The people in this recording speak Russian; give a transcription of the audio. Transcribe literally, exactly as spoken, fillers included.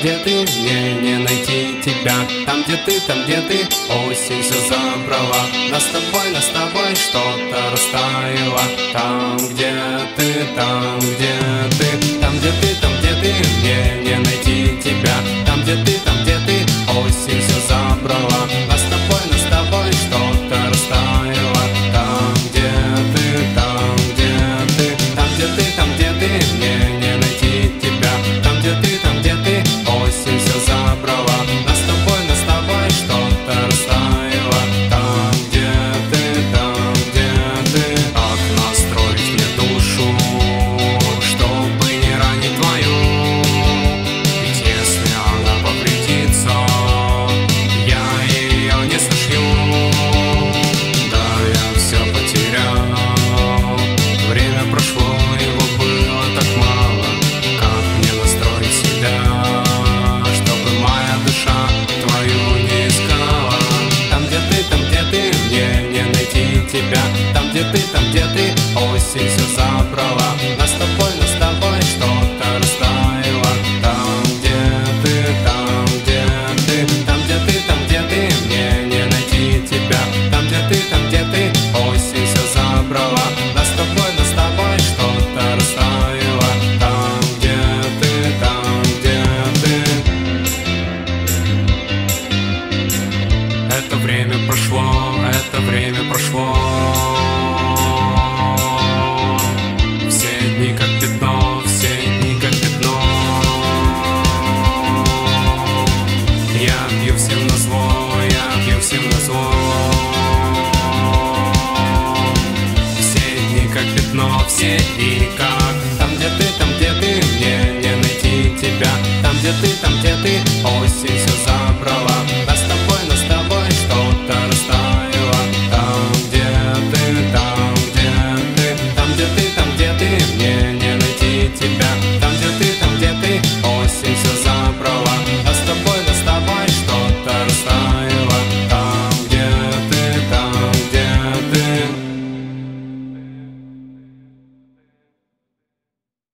где ты, мне не найти тебя. Там, где ты, там, где ты, осень все забрала. Нас с тобой, нас с тобой что-то растаяло. Там, где ты, там, где ты, там, где ты, там, где ты, мне не найти тебя. Там, где ты, там, где ты, осень все забрала. Нас с тобой, нас с тобой что-то растаяло. Там, где ты, там, где ты, там, где ты, там, где ты, мне